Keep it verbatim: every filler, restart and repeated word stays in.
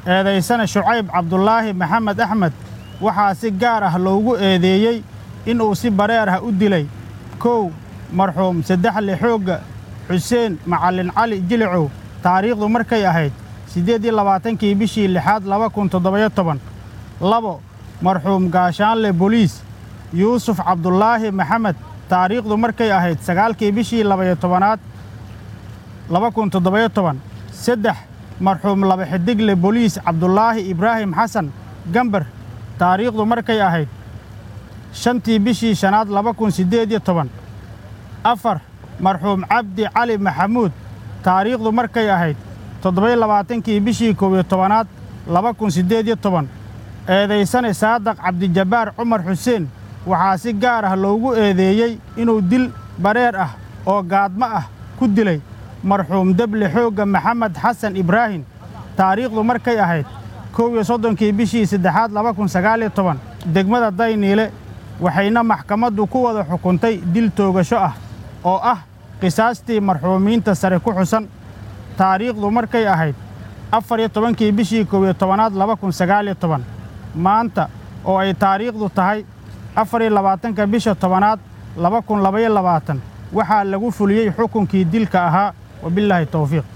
eedaysana Shucayb Cabdulaahi Maxamed Axmed waxaa si gaar ah loogu eedeeyey inuu si bareer ah u dilay kow marxuum saddexle xoogga Xuseen Macallin Cali Jilicow taariikhdu markay ahayd siddeed iyo labaatankii bishii lixaad laba kun toddoba iyo toban labo marxuum gaashaanle booliis Yuusuf Cabdulaahi Maxamed taariikhdu markay ahayd sagaalkii bishii laba iyo tobanaad laba kun toddoba iyo toban saddex marxuum laba xidigle booliis Cabdulaahi Ibraahim Xasan Gambar taariikhdu markay ahayd shantii bishii shanaad laba kun siddeed iyo toban afar marxuum Cabdi Cali Maxamuud taariikhdu markay ahayd toddoba iyo labaatankii bishii koob iyo tobanaad laba kun siddeed iyo toban eedaysane Saadaq Cabdijabaar Cumar Xuseen waxaa si gaar ah loogu eedeeyey inuu dil bareer ah oo gaadmo ah ku dilay marxuum Dable xoogga Maxamed Xasan Ibraahim taariikhdu markay ahayd kow iyo soddonkii bishii saddexaad laba kun sagaal iyo toban degmada Dayniile waxayna maxkamaddu ku wada xukuntay dil toogasho ah oo ah qisaastii marxuumiinta sare ku xusan taariikhdu markay ahayd afar iyo tobankii bishii koob iyo tobanaad laba kun sagaal iyo toban maanta oo ay taariikhdu tahay afar iyo labaatanka bisha tobanaad laba kun laba iyo labaatan waxaa lagu fuliyey xukunkii dilka ahaa wabilaahi tawfiiq